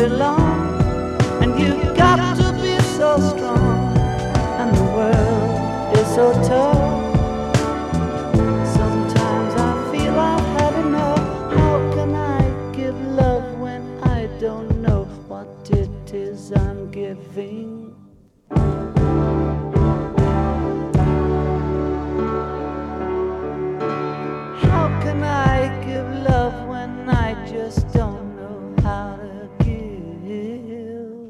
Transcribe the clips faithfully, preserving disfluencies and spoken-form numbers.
belong, and you've got to be so strong, and the world is so tough. Sometimes I feel I've had enough. How can I give love when I don't know what it is I'm giving? How can I give love when I just don't know how to give?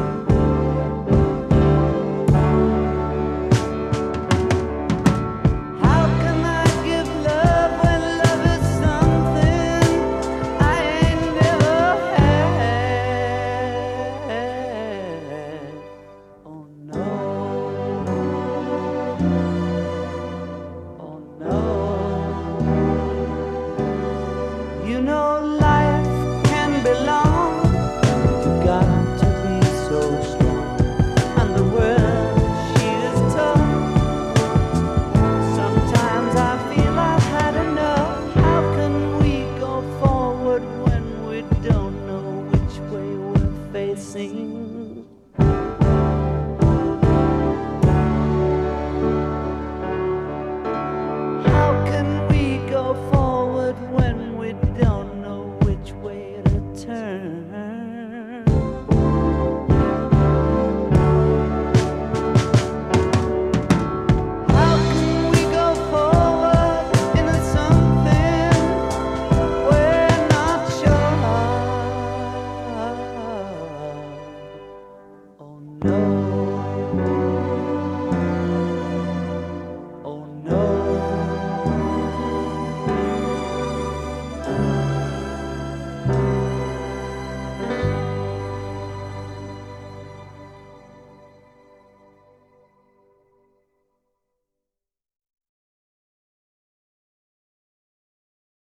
How can I give love when love is something I ain't never had? Oh no. Oh no. You know life can be long, you've got to be so strong, and the world, she is tough. Sometimes I feel I've had enough. How can we go forward when we don't know which way we're facing? How can we go forward when we don't